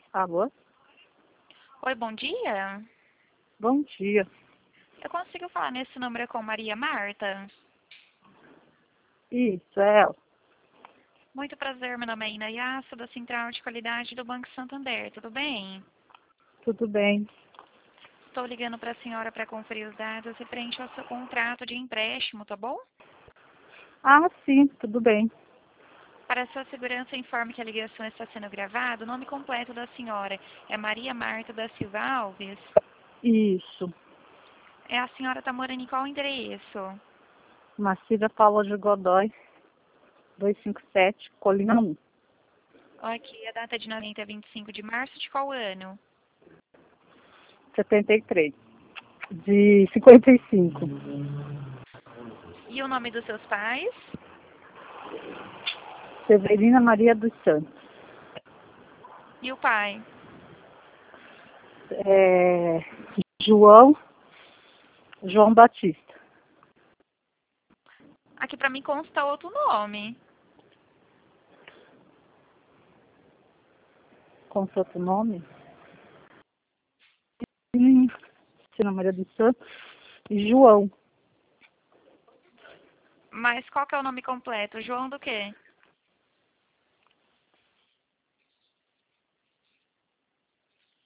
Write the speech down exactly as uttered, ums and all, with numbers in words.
Alô? Oi, bom dia. Bom dia. Eu consigo falar nesse número com Maria Marta? Isso, é ela. Muito prazer, meu nome é Inaya, sou da Central de Qualidade do Banco Santander, tudo bem? Tudo bem? Estou ligando para a senhora para conferir os dados referente ao seu contrato de empréstimo, tá bom? Ah, sim, tudo bem. Para sua segurança, informe que a ligação está sendo gravada. O nome completo da senhora é Maria Marta da Silva Alves. Isso. É, a senhora está morando em qual endereço? Marcília Paula de Godoy, duzentos e cinquenta e sete, Colina um. Aqui, a data de nascimento é vinte e cinco de março de qual ano? setenta e três. De cinquenta e cinco. E o nome dos seus pais? Severina Maria dos Santos. E o pai? É... João. João Batista. Aqui para mim consta outro nome. Com seu outro nome? Sim. Severina Maria dos Santos. E João. Mas qual que é o nome completo? João do quê?